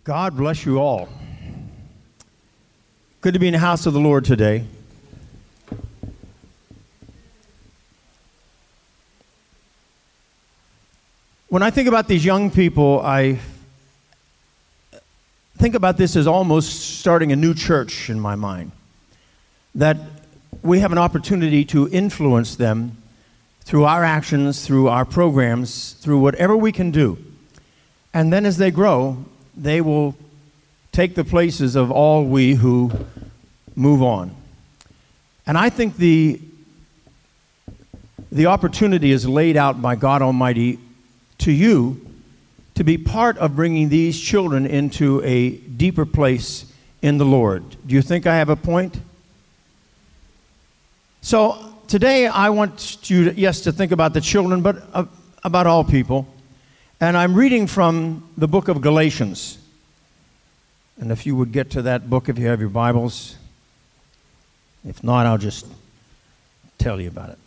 God bless you all. Good to be in the house of the Lord today. When I think about these young people, I think about this as almost starting a new church in my mind. That we have an opportunity to influence them through our actions, through our programs, through whatever we can do. And then as they grow, they will take the places of all we who move on. And I think the opportunity is laid out by God Almighty to you to be part of bringing these children into a deeper place in the Lord. Do you think I have a point? So today I want you to, to think about the children, but about all people. And I'm reading from the book of Galatians. And if you would get to that book if you have your Bibles. If not, I'll just tell you about it.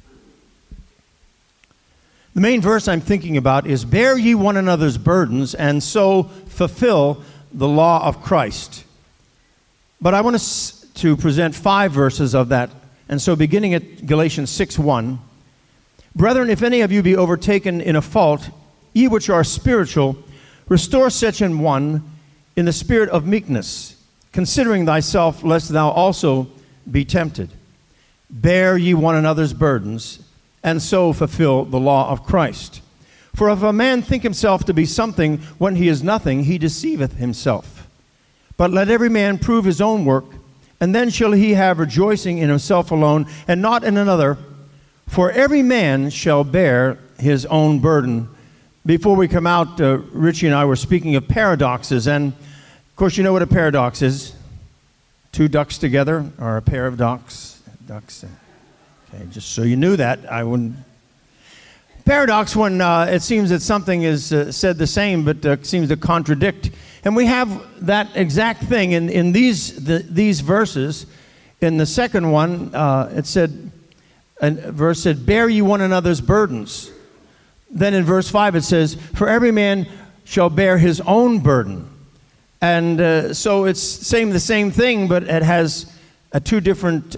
The main verse I'm thinking about is, "Bear ye one another's burdens, and so fulfill the law of Christ." But I want to present 5 verses of that. And so beginning at Galatians 6:1, "Brethren, if any of you be overtaken in a fault, ye which are spiritual, restore such an one in the spirit of meekness, considering thyself, lest thou also be tempted. Bear ye one another's burdens, and so fulfill the law of Christ. For if a man think himself to be something when he is nothing, he deceiveth himself. But let every man prove his own work, and then shall he have rejoicing in himself alone, and not in another. For every man shall bear his own burden." Before we come out, Richie and I were speaking of paradoxes, and of course you know what a paradox is. 2 ducks together, or a pair of ducks. Okay, just so you knew that, I wouldn't. Paradox, when it seems that something is said the same, but seems to contradict. And we have that exact thing in these verses. In the second one, it said, a verse said, "Bear ye one another's burdens." Then in verse 5 it says, "For every man shall bear his own burden." And so it's the same thing, but it has 2 different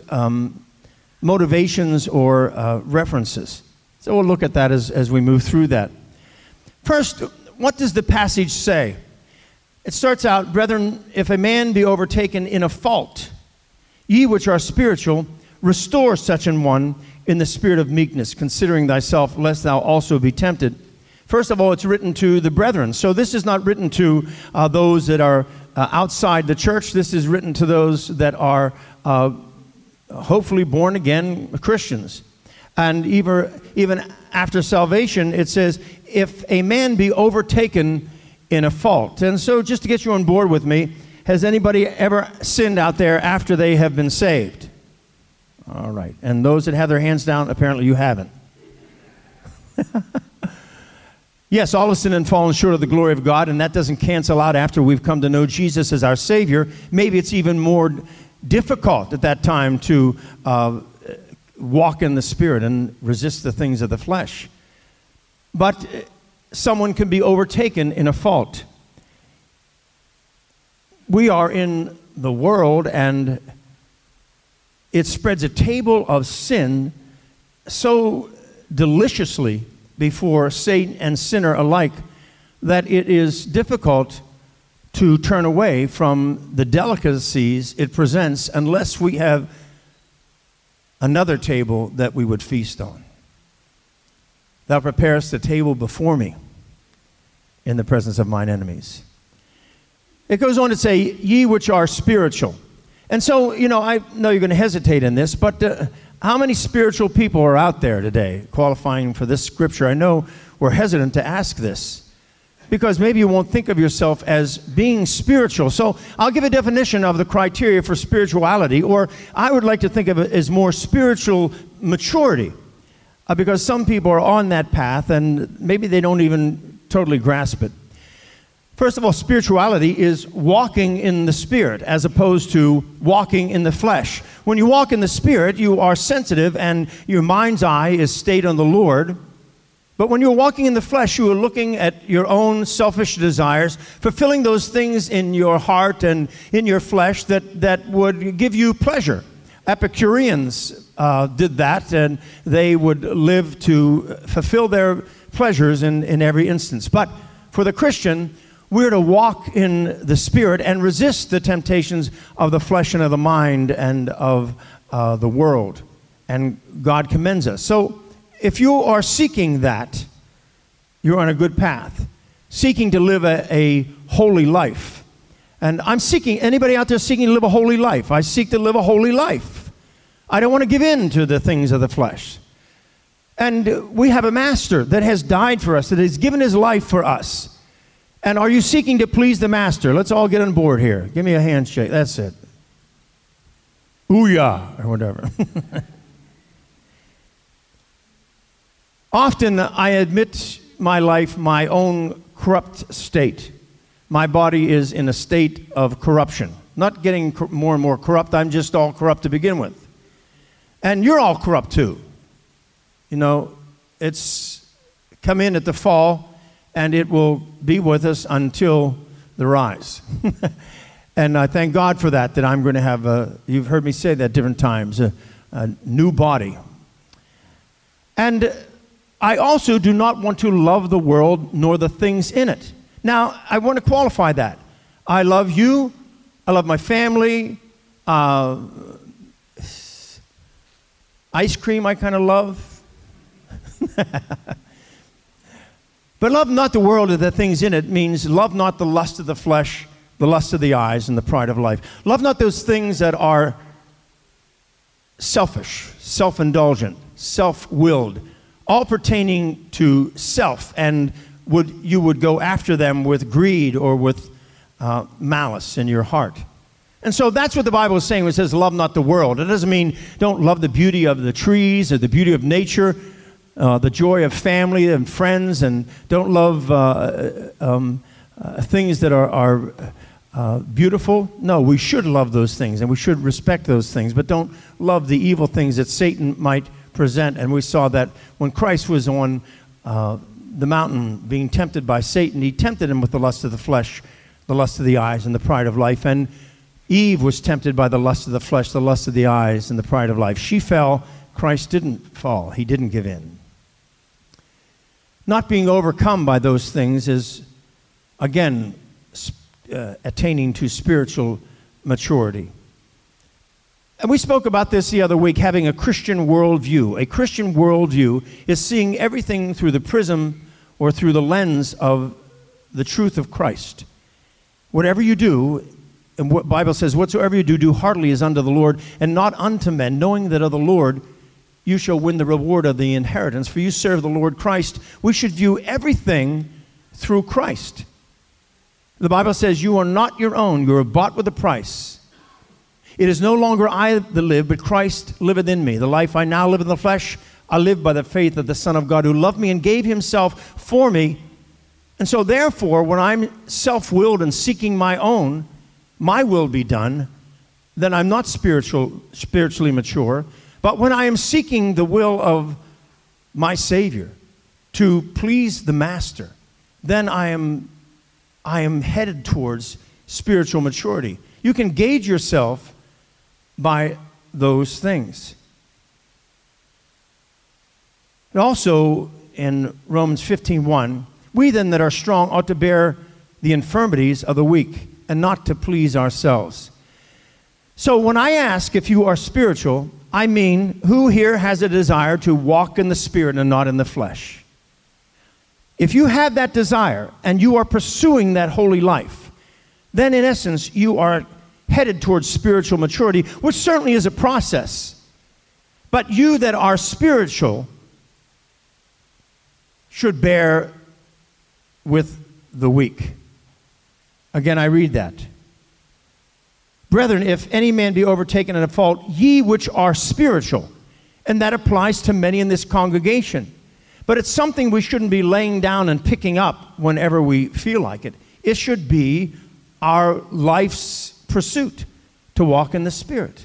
motivations or references. So we'll look at that as we move through that. First, what does the passage say? It starts out, "Brethren, if a man be overtaken in a fault, ye which are spiritual, restore such an one in the spirit of meekness, considering thyself, lest thou also be tempted." First of all, it's written to the brethren. So this is not written to those that are outside the church. This is written to those that are hopefully born again Christians. And even after salvation, it says, "If a man be overtaken in a fault." And so just to get you on board with me, has anybody ever sinned out there after they have been saved? All right. And those that have their hands down, apparently you haven't. Yes, all have sinned and fallen short of the glory of God, and that doesn't cancel out after we've come to know Jesus as our Savior. Maybe it's even more difficult at that time to walk in the Spirit and resist the things of the flesh. But someone can be overtaken in a fault. We are in the world, and it spreads a table of sin so deliciously before Satan and sinner alike that it is difficult to turn away from the delicacies it presents unless we have another table that we would feast on. "Thou preparest the table before me in the presence of mine enemies." It goes on to say, "Ye which are spiritual." And so, I know you're going to hesitate in this, but how many spiritual people are out there today qualifying for this scripture? I know we're hesitant to ask this because maybe you won't think of yourself as being spiritual. So I'll give a definition of the criteria for spirituality, or I would like to think of it as more spiritual maturity, because some people are on that path and maybe they don't even totally grasp it. First of all, spirituality is walking in the Spirit as opposed to walking in the flesh. When you walk in the Spirit, you are sensitive and your mind's eye is stayed on the Lord. But when you're walking in the flesh, you are looking at your own selfish desires, fulfilling those things in your heart and in your flesh that would give you pleasure. Epicureans did that, and they would live to fulfill their pleasures in every instance. But for the Christian, we're to walk in the Spirit and resist the temptations of the flesh and of the mind and of the world. And God commends us. So if you are seeking that, you're on a good path, seeking to live a holy life. And I'm seeking, anybody out there seeking to live a holy life? I seek to live a holy life. I don't want to give in to the things of the flesh. And we have a master that has died for us, that has given his life for us. And are you seeking to please the master? Let's all get on board here. Give me a handshake. That's it. Ooh-yah, or whatever. Often I admit my life, my own corrupt state. My body is in a state of corruption. Not getting more and more corrupt. I'm just all corrupt to begin with. And you're all corrupt too. You know, it's come in at the fall, and it will be with us until the rise. And I thank God for that I'm going to have, you've heard me say that different times, a new body. And I also do not want to love the world nor the things in it. Now, I want to qualify that. I love you. I love my family. Ice cream I kind of love. But love not the world or the things in it means love not the lust of the flesh, the lust of the eyes, and the pride of life. Love not those things that are selfish, self-indulgent, self-willed, all pertaining to self, and you would go after them with greed or with malice in your heart. And so that's what the Bible is saying when it says love not the world. It doesn't mean don't love the beauty of the trees or the beauty of nature, the joy of family and friends, and don't love things that are beautiful. No, we should love those things, and we should respect those things, but don't love the evil things that Satan might present. And we saw that when Christ was on the mountain being tempted by Satan, he tempted him with the lust of the flesh, the lust of the eyes, and the pride of life. And Eve was tempted by the lust of the flesh, the lust of the eyes, and the pride of life. She fell. Christ didn't fall. He didn't give in. Not being overcome by those things is, again, attaining to spiritual maturity. And we spoke about this the other week, having a Christian worldview. A Christian worldview is seeing everything through the prism or through the lens of the truth of Christ. Whatever you do, and what the Bible says, whatsoever you do, do heartily as unto the Lord, and not unto men, knowing that of the Lord you shall win the reward of the inheritance, for you serve the Lord Christ. We should view everything through Christ. The Bible says you are not your own, you are bought with a price. It is no longer I that live, but Christ liveth in me. The life I now live in the flesh, I live by the faith of the Son of God, who loved me and gave himself for me. And so therefore, when I'm self-willed and seeking my own, my will be done, then I'm not spiritually mature. But when I am seeking the will of my Savior to please the Master, then I am headed towards spiritual maturity. You can gauge yourself by those things. And also in Romans 15:1, we then that are strong ought to bear the infirmities of the weak and not to please ourselves. So when I ask if you are spiritual, I mean, who here has a desire to walk in the Spirit and not in the flesh? If you have that desire and you are pursuing that holy life, then in essence you are headed towards spiritual maturity, which certainly is a process. But you that are spiritual should bear with the weak. Again, I read that. Brethren, if any man be overtaken in a fault, ye which are spiritual. And that applies to many in this congregation. But it's something we shouldn't be laying down and picking up whenever we feel like it. It should be our life's pursuit to walk in the Spirit.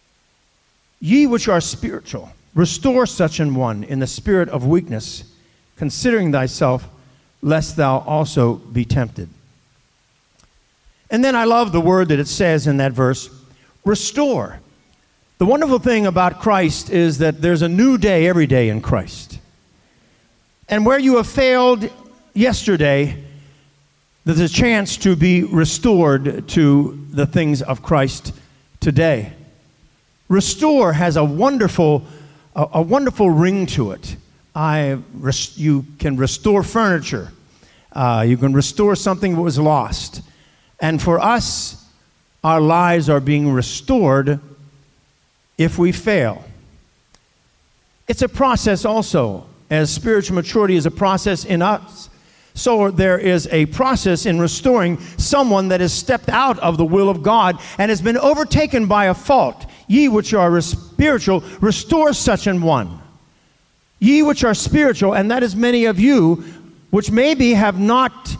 Ye which are spiritual, restore such an one in the spirit of weakness, considering thyself, lest thou also be tempted. And then I love the word that it says in that verse, restore. The wonderful thing about Christ is that there's a new day every day in Christ. And where you have failed yesterday, there's a chance to be restored to the things of Christ today. Restore has a wonderful ring to it. You can restore furniture. You can restore something that was lost. And for us, our lives are being restored if we fail. It's a process also. As spiritual maturity is a process in us, so there is a process in restoring someone that has stepped out of the will of God and has been overtaken by a fault. Ye which are spiritual, restore such an one. Ye which are spiritual, and that is many of you, which maybe have not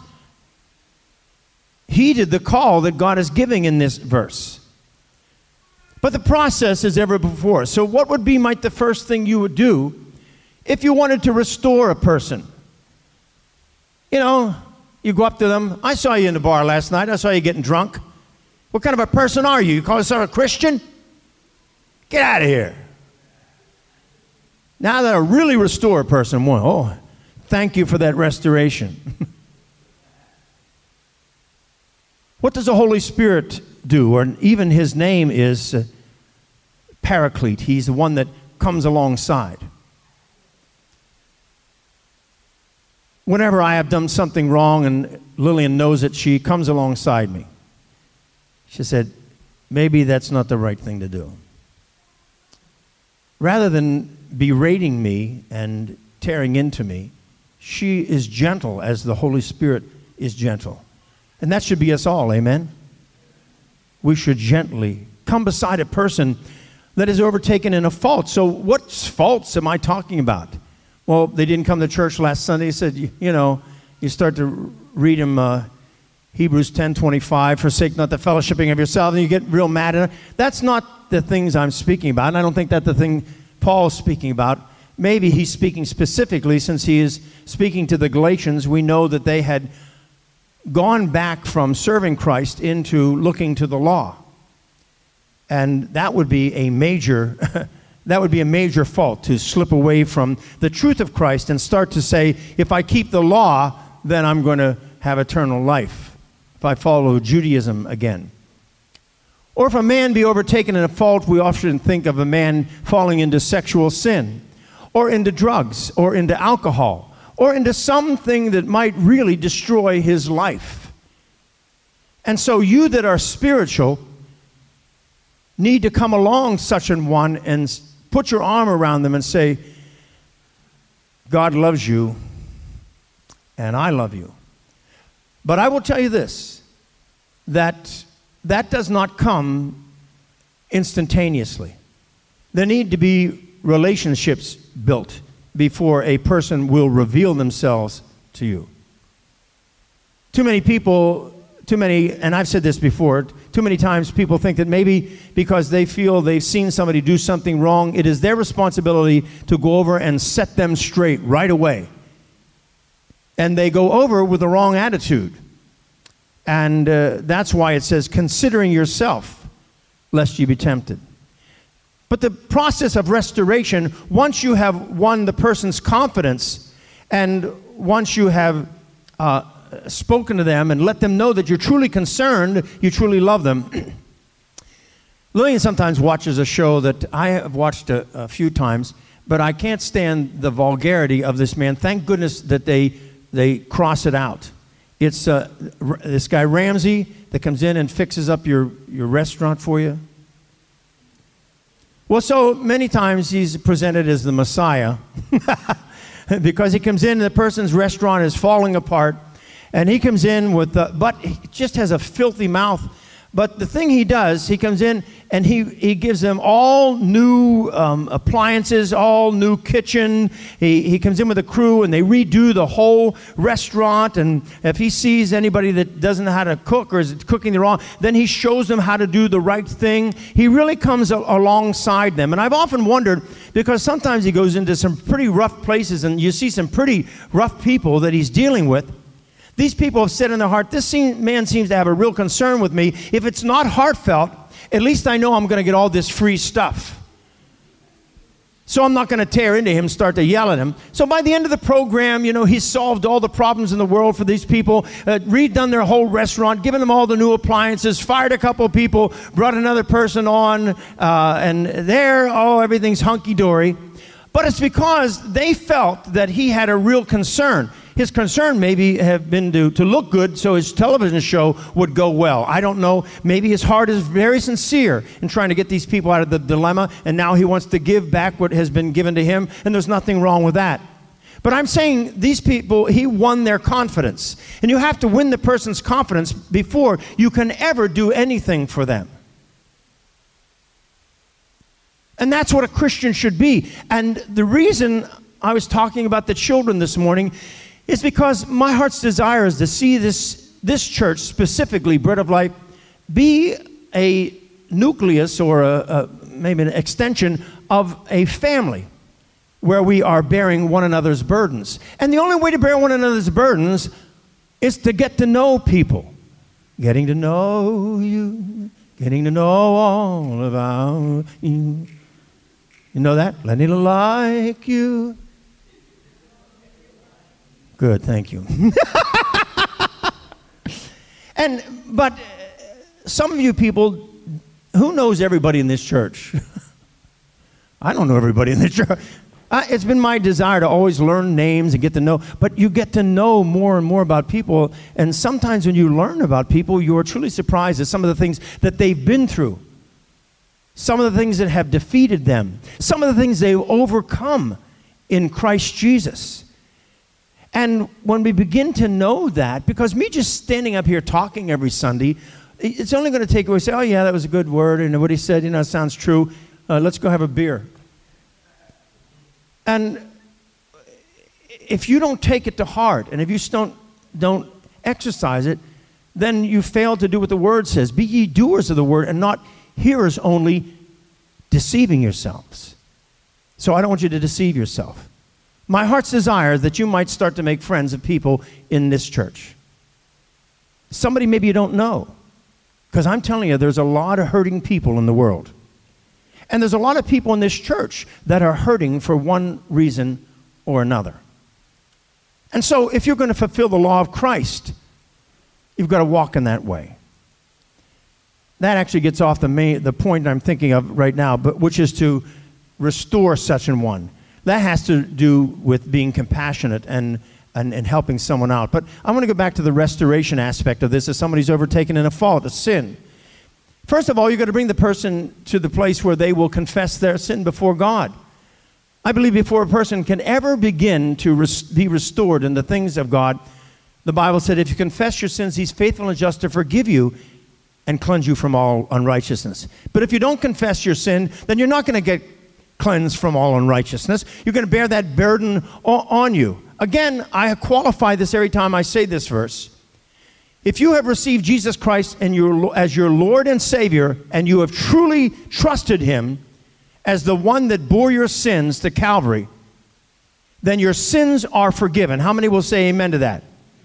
heeded the call that God is giving in this verse. But the process is ever before. So what would be the first thing you would do if you wanted to restore a person? You know, you go up to them. I saw you in the bar last night. I saw you getting drunk. What kind of a person are you? You call yourself a Christian? Get out of here. Now that I really restore a person, oh, thank you for that restoration. What does the Holy Spirit do? Or even his name is Paraclete. He's the one that comes alongside. Whenever I have done something wrong and Lillian knows it, she comes alongside me. She said, maybe that's not the right thing to do. Rather than berating me and tearing into me, she is gentle as the Holy Spirit is gentle. And that should be us all, amen? We should gently come beside a person that is overtaken in a fault. So what faults am I talking about? Well, they didn't come to church last Sunday. He said, you start to read him Hebrews 10:25, forsake not the fellowshipping of yourselves, and you get real mad at it. That's not the things I'm speaking about, and I don't think that's the thing Paul's speaking about. Maybe he's speaking specifically, since he is speaking to the Galatians. We know that they had gone back from serving Christ into looking to the law. And that would be a major fault, to slip away from the truth of Christ and start to say, if I keep the law, then I'm going to have eternal life, if I follow Judaism again. Or if a man be overtaken in a fault, we often think of a man falling into sexual sin, or into drugs, or into alcohol, or into something that might really destroy his life. And so you that are spiritual need to come along such an one and put your arm around them and say, God loves you, and I love you. But I will tell you this, that does not come instantaneously. There need to be relationships built before a person will reveal themselves to you. Too many people, and I've said this before, too many times people think that maybe because they feel they've seen somebody do something wrong, it is their responsibility to go over and set them straight right away. And they go over with the wrong attitude. And that's why it says, considering yourself, lest you be tempted. But the process of restoration, once you have won the person's confidence, and once you have spoken to them and let them know that you're truly concerned, you truly love them. Lillian sometimes watches a show that I have watched a few times, but I can't stand the vulgarity of this man. Thank goodness that they cross it out. It's this guy Ramsey that comes in and fixes up your restaurant for you. Well, so many times he's presented as the Messiah because he comes in and the person's restaurant is falling apart, and he comes in with but he just has a filthy mouth But the thing he does, he comes in and he gives them all new appliances, all new kitchen. He comes in with a crew and they redo the whole restaurant. And if he sees anybody that doesn't know how to cook or is cooking the wrong, then he shows them how to do the right thing. He really comes alongside them. And I've often wondered, because sometimes he goes into some pretty rough places and you see some pretty rough people that he's dealing with. These people have said in their heart, this man seems to have a real concern with me. If it's not heartfelt, at least I know I'm going to get all this free stuff. So I'm not going to tear into him, start to yell at him. So by the end of the program, he's solved all the problems in the world for these people, redone their whole restaurant, given them all the new appliances, fired a couple of people, brought another person on, and everything's hunky-dory. But it's because they felt that he had a real concern. His concern maybe have been to look good so his television show would go well. I don't know. Maybe his heart is very sincere in trying to get these people out of the dilemma, and now he wants to give back what has been given to him, and there's nothing wrong with that. But I'm saying these people, he won their confidence. And you have to win the person's confidence before you can ever do anything for them. And that's what a Christian should be. And the reason I was talking about the children this morning is because my heart's desire is to see this church, specifically Bread of Life, be a nucleus or maybe an extension of a family where we are bearing one another's burdens. And the only way to bear one another's burdens is to get to know people. Getting to know you, getting to know all about you. You know that? Let me like you. Good, thank you. But some of you people, who knows everybody in this church? I don't know everybody in this church. It's been my desire to always learn names and get to know, but you get to know more and more about people, and sometimes when you learn about people, you are truly surprised at some of the things that they've been through, some of the things that have defeated them, some of the things they've overcome in Christ Jesus. And when we begin to know that, because me just standing up here talking every Sunday, it's only going to take away, say, oh yeah, that was a good word, and what he said, it sounds true. Let's go have a beer. And if you don't take it to heart, and if you don't exercise it, then you fail to do what the word says. Be ye doers of the word and not hearers only, deceiving yourselves. So I don't want you to deceive yourself. My heart's desire is that you might start to make friends of people in this church. Somebody maybe you don't know. Because I'm telling you, there's a lot of hurting people in the world. And there's a lot of people in this church that are hurting for one reason or another. And so if you're going to fulfill the law of Christ, you've got to walk in that way. That actually gets off the point I'm thinking of right now, but which is to restore such an one. That has to do with being compassionate and helping someone out. But I want to go back to the restoration aspect of this as somebody's overtaken in a fault, a sin. First of all, you've got to bring the person to the place where they will confess their sin before God. I believe before a person can ever begin to be restored in the things of God, the Bible said, if you confess your sins, he's faithful and just to forgive you and cleanse you from all unrighteousness. But if you don't confess your sin, then you're not going to get cleansed from all unrighteousness. You're going to bear that burden on you. Again, I qualify this every time I say this verse. If you have received Jesus Christ as your Lord and Savior, and you have truly trusted him as the one that bore your sins to Calvary, then your sins are forgiven. How many will say amen to that?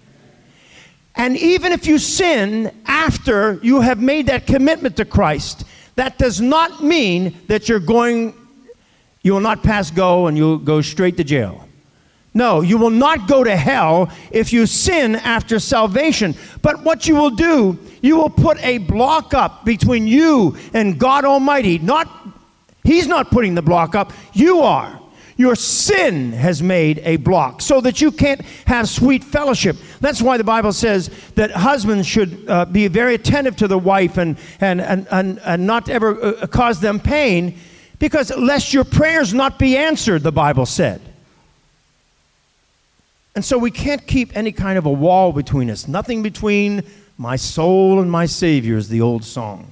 And even if you sin after you have made that commitment to Christ, that does not mean that you will not pass go and you'll go straight to jail. No, you will not go to hell if you sin after salvation. But what you will do, you will put a block up between you and God Almighty. He's not putting the block up, you are. Your sin has made a block so that you can't have sweet fellowship. That's why the Bible says that husbands should be very attentive to the wife and not ever cause them pain, because lest your prayers not be answered, the Bible said. And so we can't keep any kind of a wall between us. Nothing between my soul and my Savior is the old song.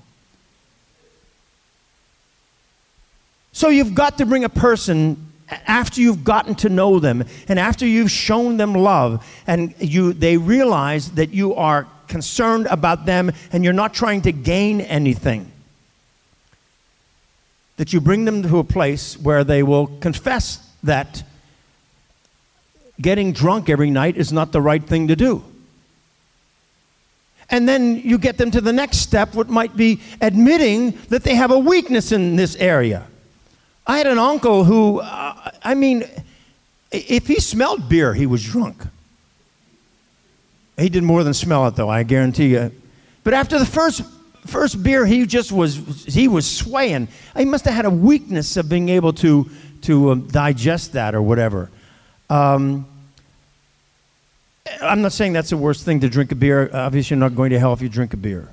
So you've got to bring a person after you've gotten to know them and after you've shown them love and they realize that you are concerned about them and you're not trying to gain anything. That you bring them to a place where they will confess that getting drunk every night is not the right thing to do. And then you get them to the next step, what might be admitting that they have a weakness in this area. I had an uncle who, if he smelled beer, he was drunk. He did more than smell it, though, I guarantee you. But after the first beer, he was swaying. He must have had a weakness of being able to digest that or whatever. I'm not saying that's the worst thing to drink a beer. Obviously, you're not going to hell if you drink a beer.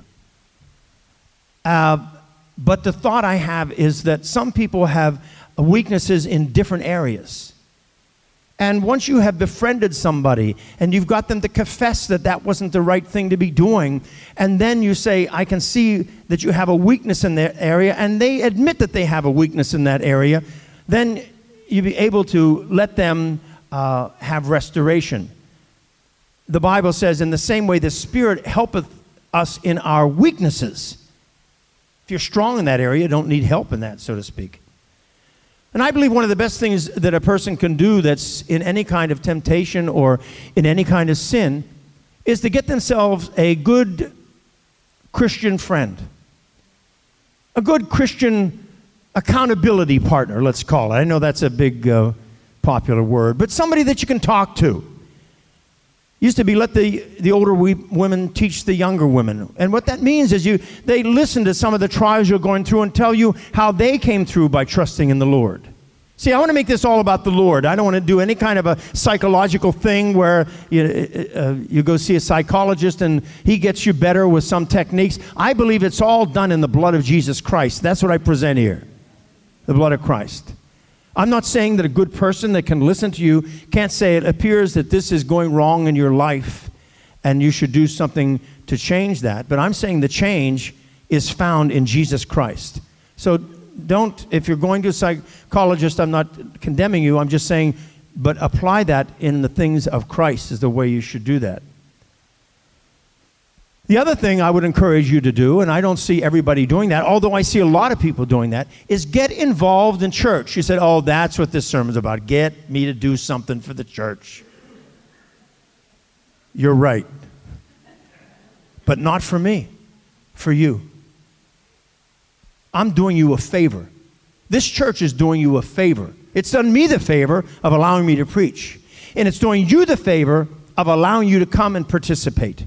But the thought I have is that some people have weaknesses in different areas. And once you have befriended somebody and you've got them to confess that that wasn't the right thing to be doing, and then you say, I can see that you have a weakness in that area, and they admit that they have a weakness in that area, then you'll be able to let them have restoration. The Bible says, in the same way the Spirit helpeth us in our weaknesses. If you're strong in that area, you don't need help in that, so to speak. And I believe one of the best things that a person can do that's in any kind of temptation or in any kind of sin is to get themselves a good Christian friend. A good Christian accountability partner, let's call it. I know that's a big popular word, but somebody that you can talk to. Used to be let the older women teach the younger women. And what that means is they listen to some of the trials you're going through and tell you how they came through by trusting in the Lord. See, I want to make this all about the Lord. I don't want to do any kind of a psychological thing where you go see a psychologist and he gets you better with some techniques. I believe it's all done in the blood of Jesus Christ. That's what I present here, the blood of Christ. I'm not saying that a good person that can listen to you can't say it appears that this is going wrong in your life and you should do something to change that. But I'm saying the change is found in Jesus Christ. So don't, if you're going to a psychologist, I'm not condemning you. I'm just saying, but apply that in the things of Christ is the way you should do that. The other thing I would encourage you to do, and I don't see everybody doing that, although I see a lot of people doing that, is get involved in church. You said, oh, that's what this sermon's about. Get me to do something for the church. You're right. But not for me, for you. I'm doing you a favor. This church is doing you a favor. It's done me the favor of allowing me to preach. And it's doing you the favor of allowing you to come and participate.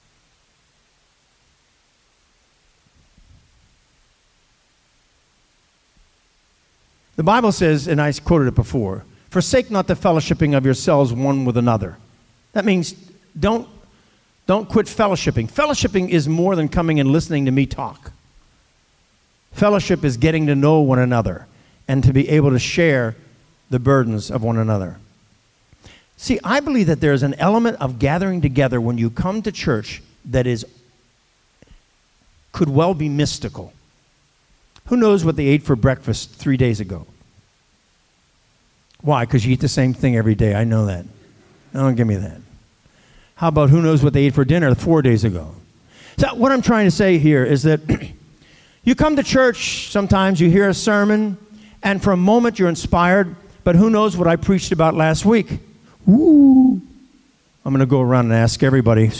The Bible says, and I quoted it before, forsake not the fellowshipping of yourselves one with another. That means don't quit fellowshipping. Fellowshipping is more than coming and listening to me talk. Fellowship is getting to know one another and to be able to share the burdens of one another. See, I believe that there's an element of gathering together when you come to church that could well be mystical. Who knows what they ate for breakfast 3 days ago? Why? Because you eat the same thing every day. I know that. Don't give me that. How about who knows what they ate for dinner 4 days ago? So what I'm trying to say here is that you come to church, sometimes you hear a sermon, and for a moment you're inspired, but who knows what I preached about last week? Ooh. I'm going to go around and ask everybody.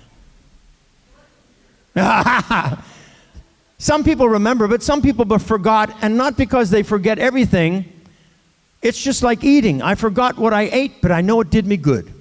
Some people remember, but some people forgot, and not because they forget everything. It's just like eating. I forgot what I ate, but I know it did me good.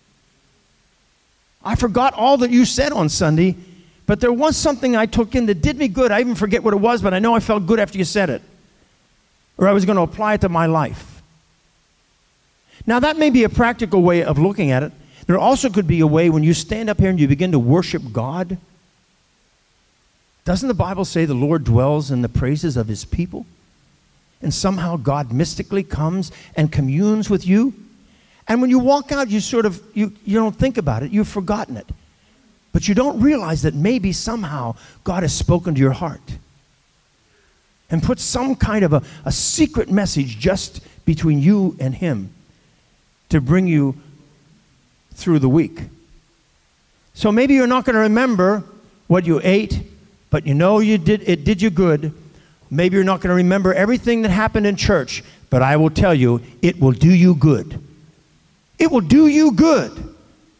I forgot all that you said on Sunday, but there was something I took in that did me good. I even forget what it was, but I know I felt good after you said it. Or I was going to apply it to my life. Now, that may be a practical way of looking at it. There also could be a way when you stand up here and you begin to worship God. Doesn't the Bible say the Lord dwells in the praises of his people? And somehow God mystically comes and communes with you. And when you walk out, you don't think about it. You've forgotten it. But you don't realize that maybe somehow God has spoken to your heart and put some kind of a secret message just between you and him to bring you through the week. So maybe you're not going to remember what you ate, but you know it did you good. Maybe you're not going to remember everything that happened in church, but I will tell you, it will do you good. It will do you good.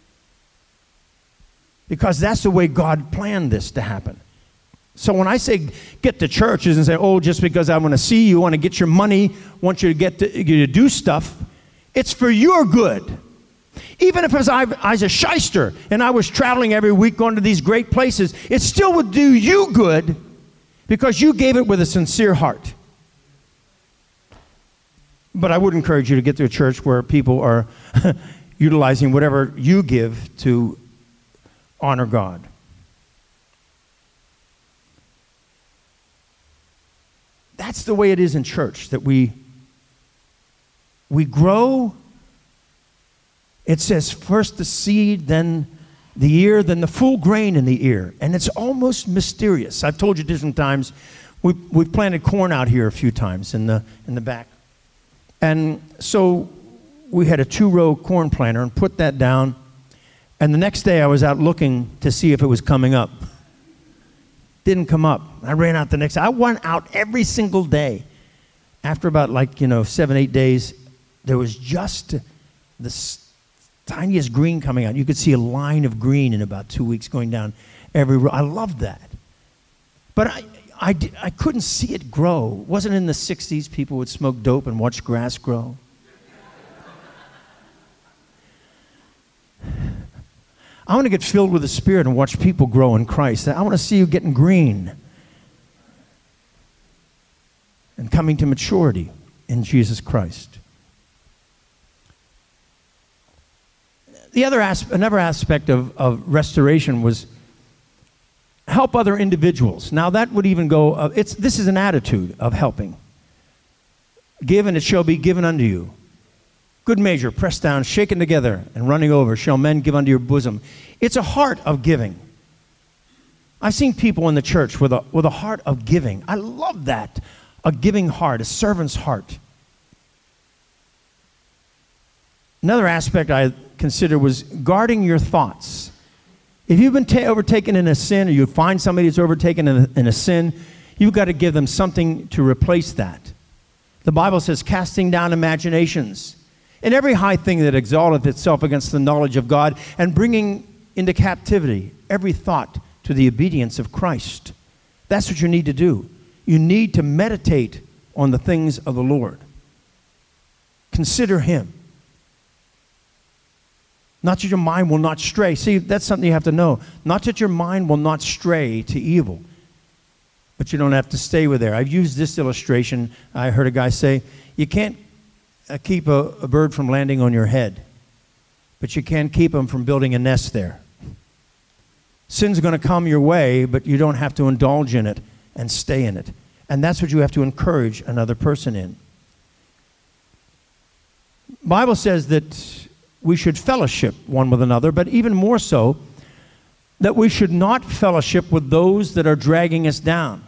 Because that's the way God planned this to happen. So when I say get to churches and say, oh, just because I want to see you, want to get your money, want you to do stuff, it's for your good. Even if I was a shyster and I was traveling every week going to these great places, it still would do you good because you gave it with a sincere heart. But I would encourage you to get to a church where people are utilizing whatever you give to honor God. That's the way it is in church, that we grow. It says first the seed, then the ear, then the full grain in the ear. And it's almost mysterious. I've told you different times, we've planted corn out here a few times in the back. And so we had a 2-row corn planter and put that down. And the next day I was out looking to see if it was coming up. Didn't come up. I ran out the next day. I went out every single day. After about 7-8 days, there was just this tiniest green coming out. You could see a line of green in about 2 weeks going down every row. I loved that. But I couldn't see it grow. It wasn't in the 60s people would smoke dope and watch grass grow. I want to get filled with the Spirit and watch people grow in Christ. I want to see you getting green and coming to maturity in Jesus Christ. Another aspect of restoration was help other individuals. Now that would even go, this is an attitude of helping. Give and it shall be given unto you. Good measure, pressed down, shaken together, and running over, shall men give unto your bosom. It's a heart of giving. I've seen people in the church with a heart of giving. I love that. A giving heart, a servant's heart. Another aspect I consider was guarding your thoughts. If you've been overtaken in a sin, or you find somebody who's overtaken in a sin, you've got to give them something to replace that. The Bible says, casting down imaginations, and every high thing that exalteth itself against the knowledge of God, and bringing into captivity every thought to the obedience of Christ. That's what you need to do. You need to meditate on the things of the Lord. Consider Him. Not that your mind will not stray. See, that's something you have to know. Not that your mind will not stray to evil, but you don't have to stay with there. I've used this illustration. I heard a guy say, you can't keep a bird from landing on your head, but you can keep them from building a nest there. Sin's going to come your way, but you don't have to indulge in it and stay in it. And that's what you have to encourage another person in. The Bible says that we should fellowship one with another, but even more so, that we should not fellowship with those that are dragging us down.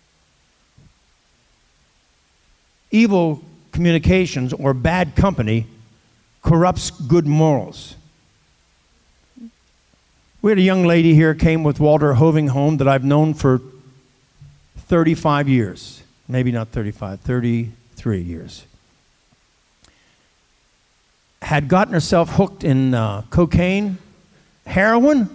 Evil communications or bad company corrupts good morals. We had a young lady here, came with Walter Hoving that I've known for 35 years. Maybe not 35, 33 years. Had gotten herself hooked in cocaine, heroin,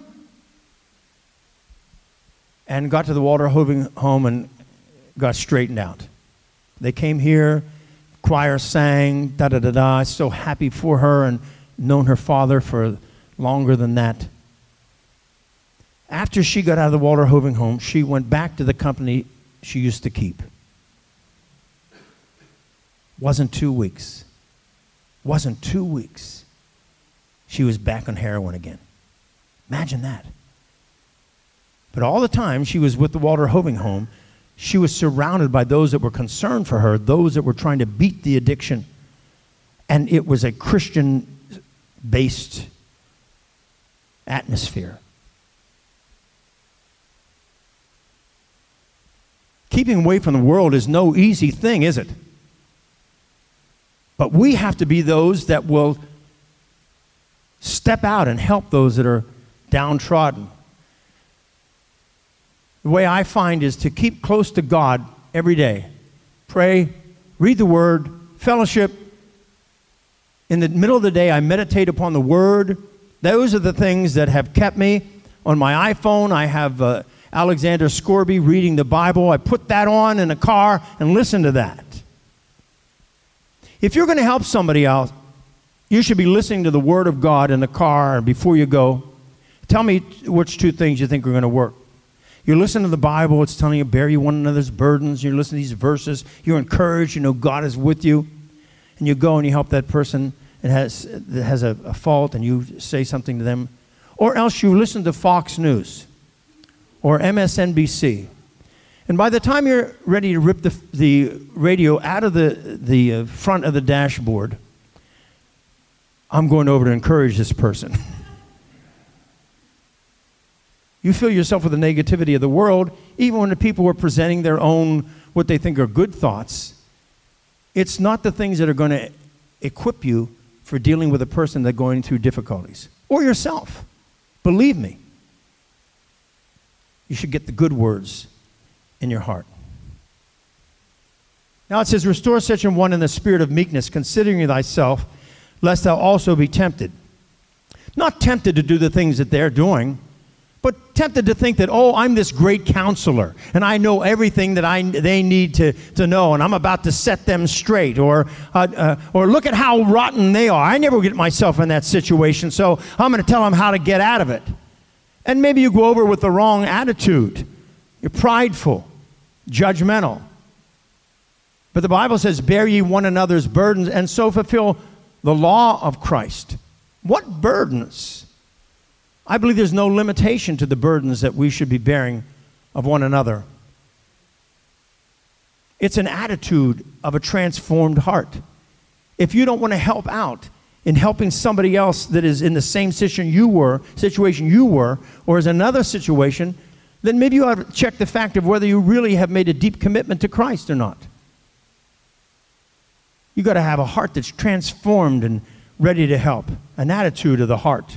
and got to the Walter Hoving home and got straightened out. They came here, choir sang, da-da-da-da. I'm so happy for her and known her father for longer than that. After she got out of the Walter Hoving home, she went back to the company she used to keep. Wasn't 2 weeks. Wasn't 2 weeks. She was back on heroin again. Imagine that. But all the time she was with the Walter Hoving home, she was surrounded by those that were concerned for her, those that were trying to beat the addiction. And it was a Christian based atmosphere. Keeping away from the world is no easy thing, is it? But we have to be those that will step out and help those that are downtrodden. The way I find is to keep close to God every day. Pray, read the Word, fellowship. In the middle of the day, I meditate upon the Word. Those are the things that have kept me. On my iPhone, I have Alexander Scorby reading the Bible. I put that on in a car and listen to that. If you're going to help somebody out, you should be listening to the Word of God in the car before you go. Tell me which two things you think are going to work. You listen to the Bible, it's telling you, bear you one another's burdens. You listen to these verses, you're encouraged, you know God is with you. And you go and you help that person that has a fault, and you say something to them. Or else you listen to Fox News or MSNBC. And by the time you're ready to rip the radio out of the front of the dashboard, I'm going over to encourage this person. You fill yourself with the negativity of the world, even when the people are presenting their own, what they think are good thoughts. It's not the things that are going to equip you for dealing with a person that's going through difficulties. Or yourself. Believe me. You should get the good words in your heart. Now it says, restore such an one in the spirit of meekness, considering thyself, lest thou also be tempted. Not tempted to do the things that they're doing, but tempted to think that, oh, I'm this great counselor, and I know everything that they need to know, and I'm about to set them straight, or look at how rotten they are. I never get myself in that situation, so I'm going to tell them how to get out of it. And maybe you go over with the wrong attitude. You're prideful, judgmental. But the Bible says, bear ye one another's burdens, and so fulfill the law of Christ. What burdens? I believe there's no limitation to the burdens that we should be bearing of one another. It's an attitude of a transformed heart. If you don't want to help out in helping somebody else that is in the same situation you were, or is another situation, then maybe you ought to check the fact of whether you really have made a deep commitment to Christ or not. You've got to have a heart that's transformed and ready to help, an attitude of the heart.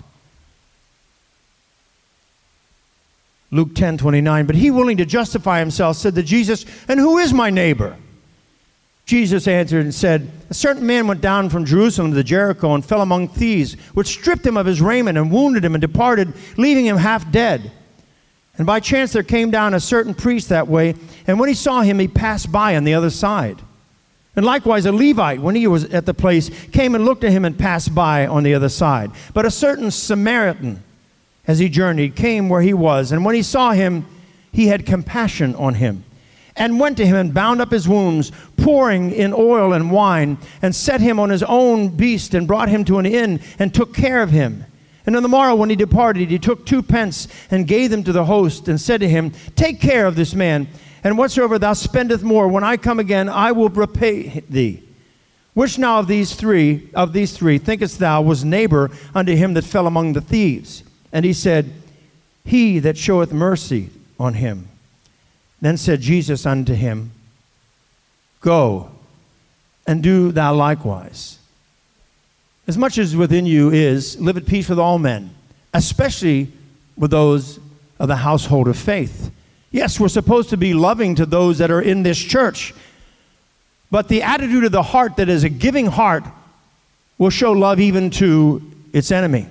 Luke 10:29, but he, willing to justify himself, said to Jesus, and who is my neighbor? Jesus answered and said, a certain man went down from Jerusalem to Jericho and fell among thieves, which stripped him of his raiment and wounded him and departed, leaving him half dead. And by chance there came down a certain priest that way, and when he saw him, he passed by on the other side. And likewise a Levite, when he was at the place, came and looked at him and passed by on the other side. But a certain Samaritan, as he journeyed, came where he was, and when he saw him, he had compassion on him, and went to him and bound up his wounds, pouring in oil and wine, and set him on his own beast, and brought him to an inn, and took care of him. And on the morrow when he departed, he took 2 pence, and gave them to the host, and said to him, take care of this man, and whatsoever thou spendest more, when I come again, I will repay thee. Which now of these three thinkest thou was neighbor unto him that fell among the thieves? And he said, he that showeth mercy on him. Then said Jesus unto him, go, and do thou likewise. As much as within you is, live at peace with all men, especially with those of the household of faith. Yes, we're supposed to be loving to those that are in this church, but the attitude of the heart that is a giving heart will show love even to its enemy.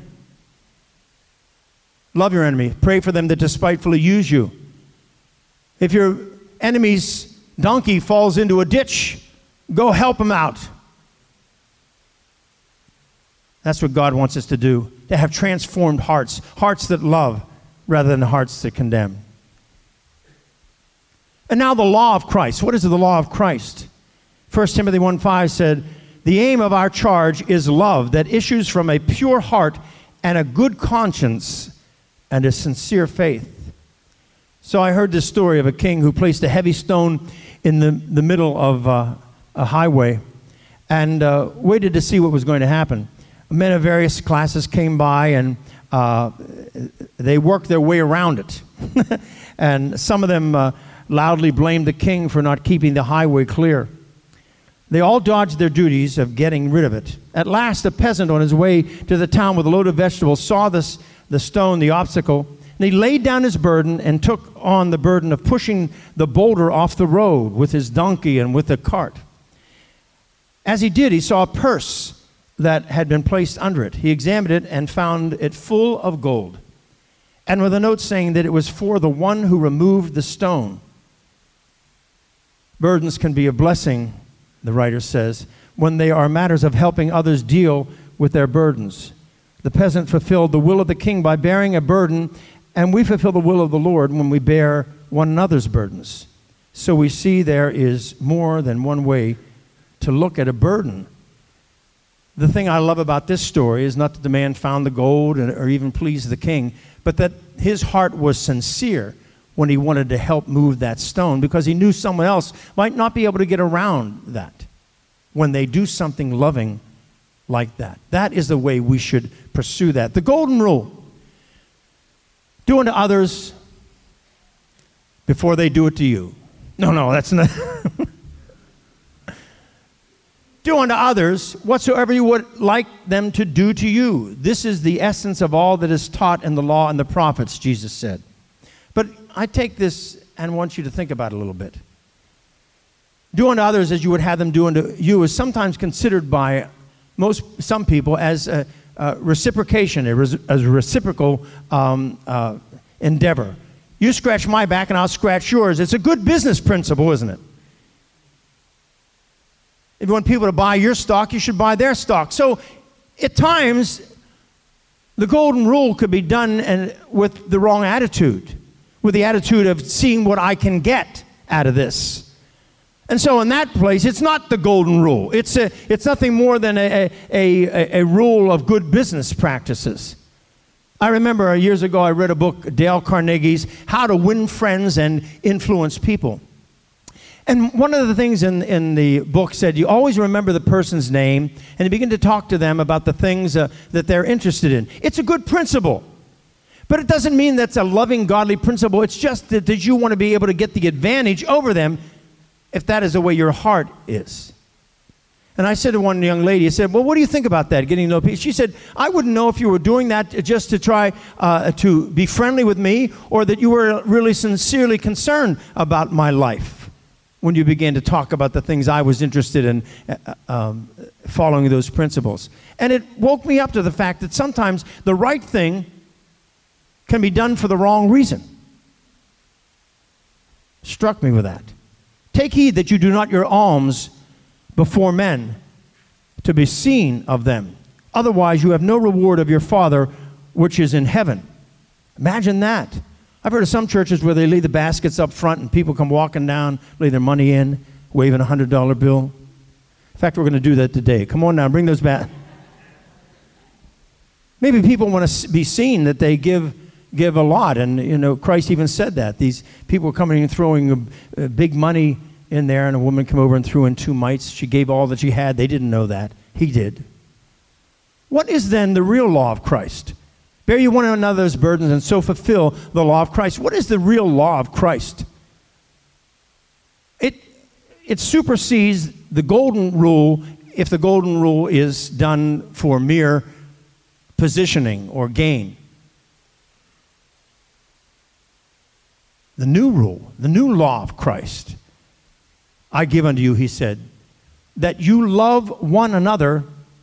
Love your enemy. Pray for them that despitefully use you. If your enemy's donkey falls into a ditch, go help him out. That's what God wants us to do, to have transformed hearts, hearts that love rather than hearts that condemn. And now the law of Christ. What is the law of Christ? 1 Timothy 1:5 said, the aim of our charge is love that issues from a pure heart and a good conscience and a sincere faith. So I heard this story of a king who placed a heavy stone in the middle of a highway and waited to see what was going to happen. Men of various classes came by, and they worked their way around it. And some of them loudly blamed the king for not keeping the highway clear. They all dodged their duties of getting rid of it. At last, a peasant on his way to the town with a load of vegetables saw the stone, the obstacle, and he laid down his burden and took on the burden of pushing the boulder off the road with his donkey and with the cart. As he did, he saw a purse that had been placed under it. He examined it and found it full of gold, and with a note saying that it was for the one who removed the stone. Burdens can be a blessing, the writer says, when they are matters of helping others deal with their burdens. The peasant fulfilled the will of the king by bearing a burden, and we fulfill the will of the Lord when we bear one another's burdens. So we see there is more than one way to look at a burden. The thing I love about this story is not that the man found the gold or even pleased the king, but that his heart was sincere when he wanted to help move that stone, because he knew someone else might not be able to get around that when they do something loving like that. That is the way we should pursue that. The golden rule: do unto others before they do it to you. No, that's not. Do unto others whatsoever you would like them to do to you. This is the essence of all that is taught in the law and the prophets, Jesus said. But I take this and want you to think about it a little bit. Do unto others as you would have them do unto you is sometimes considered by some people as a reciprocation, a reciprocal endeavor. You scratch my back and I'll scratch yours. It's a good business principle, isn't it? If you want people to buy your stock, you should buy their stock. So at times, the golden rule could be done with the wrong attitude, with the attitude of seeing what I can get out of this. And so in that place, it's not the golden rule. It's nothing more than a rule of good business practices. I remember years ago I read a book, Dale Carnegie's How to Win Friends and Influence People. And one of the things in the book said, you always remember the person's name and you begin to talk to them about the things that they're interested in. It's a good principle. But it doesn't mean that's a loving, godly principle. It's just that you want to be able to get the advantage over them if that is the way your heart is. And I said to one young lady, I said, well, what do you think about that, getting to know people? She said, I wouldn't know if you were doing that just to try to be friendly with me, or that you were really sincerely concerned about my life when you began to talk about the things I was interested in following those principles. And it woke me up to the fact that sometimes the right thing can be done for the wrong reason. Struck me with that. Take heed that you do not your alms before men to be seen of them. Otherwise you have no reward of your Father which is in heaven. Imagine that. I've heard of some churches where they leave the baskets up front and people come walking down, lay their money in, waving a $100 bill. In fact, we're going to do that today. Come on now, bring those back. Maybe people want to be seen that they give a lot, and Christ even said that. These people were coming and throwing big money in there, and a woman came over and threw in 2 mites. She gave all that she had. They didn't know that. He did. What is then the real law of Christ? Bear you one another's burdens and so fulfill the law of Christ. What is the real law of Christ? It supersedes the golden rule if the golden rule is done for mere positioning or gain. The new rule, the new law of Christ, I give unto you, he said, that you love one another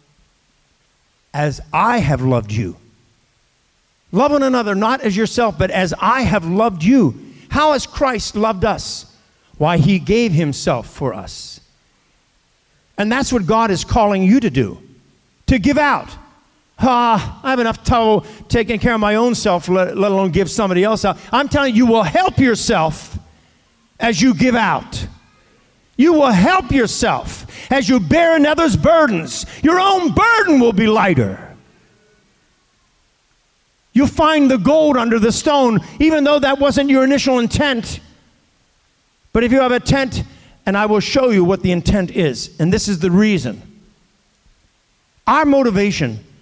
as I have loved you. Love one another not as yourself, but as I have loved you. How has Christ loved us? Why, he gave himself for us. And that's what God is calling you to do, to give out. I have enough trouble taking care of my own self, let alone give somebody else out. I'm telling you, you will help yourself as you give out. You will help yourself as you bear another's burdens. Your own burden will be lighter. You'll find the gold under the stone, even though that wasn't your initial intent. But if you have a intent, and I will show you what the intent is, and this is the reason. Our motivation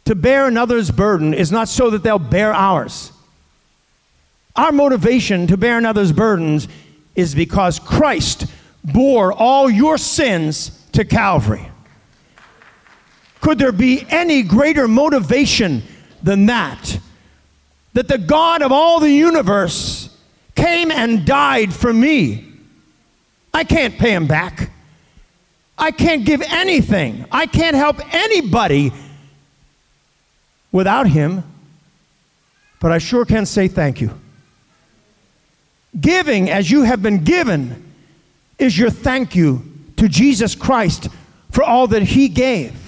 to bear another's burden is not so that they'll bear ours. Our motivation to bear another's burdens is because Christ bore all your sins to Calvary. Could there be any greater motivation than that? That the God of all the universe came and died for me. I can't pay him back. I can't give anything. I can't help anybody without him. But I sure can say thank you. Giving as you have been given is your thank you to Jesus Christ for all that he gave.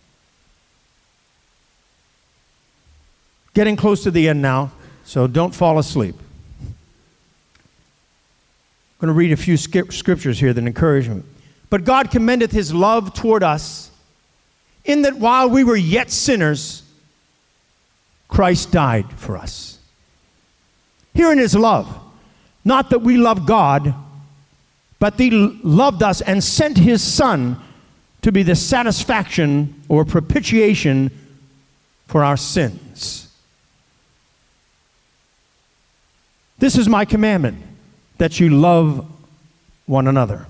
Getting close to the end now, so don't fall asleep. I'm going to read a few scriptures here that encourage me. But God commendeth his love toward us, in that while we were yet sinners, Christ died for us. Herein is love, not that we love God, but he loved us and sent his Son to be the satisfaction or propitiation for our sins. This is my commandment, that you love one another.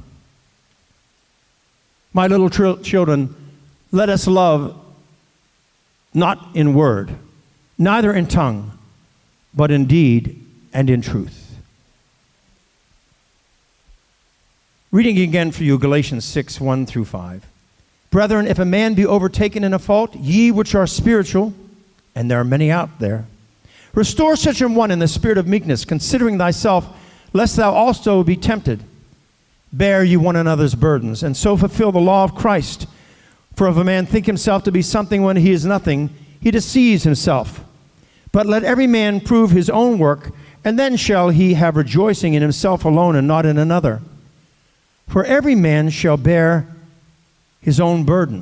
My little children, let us love not in word, neither in tongue, but in deed and in truth. Reading again for you Galatians 6, 1 through 5. Brethren, if a man be overtaken in a fault, ye which are spiritual, and there are many out there, restore such an one in the spirit of meekness, considering thyself, lest thou also be tempted. Bear ye one another's burdens, and so fulfill the law of Christ. For if a man think himself to be something when he is nothing, he deceives himself. But let every man prove his own work, and then shall he have rejoicing in himself alone and not in another. For every man shall bear his own burden.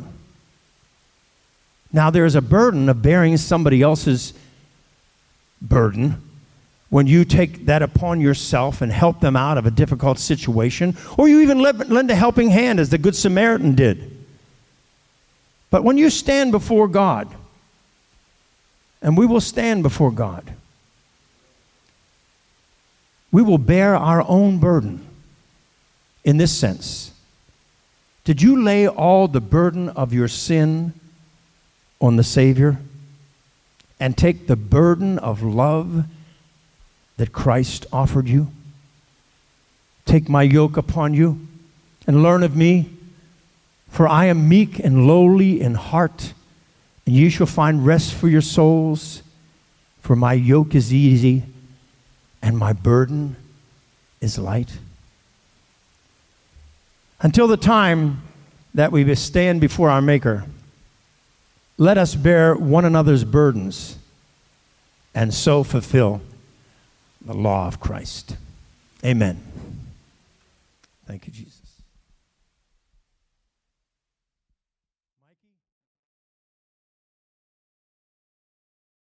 Now there is a burden of bearing somebody else's burden when you take that upon yourself and help them out of a difficult situation, or you even lend a helping hand as the Good Samaritan did. But when you stand before God, and we will stand before God, we will bear our own burden in this sense. Did you lay all the burden of your sin on the Savior and take the burden of love that Christ offered you? Take my yoke upon you and learn of me, for I am meek and lowly in heart, and ye shall find rest for your souls. For my yoke is easy and my burden is light. Until the time that we stand before our Maker, let us bear one another's burdens and so fulfill the law of Christ. Amen. Thank you, Jesus.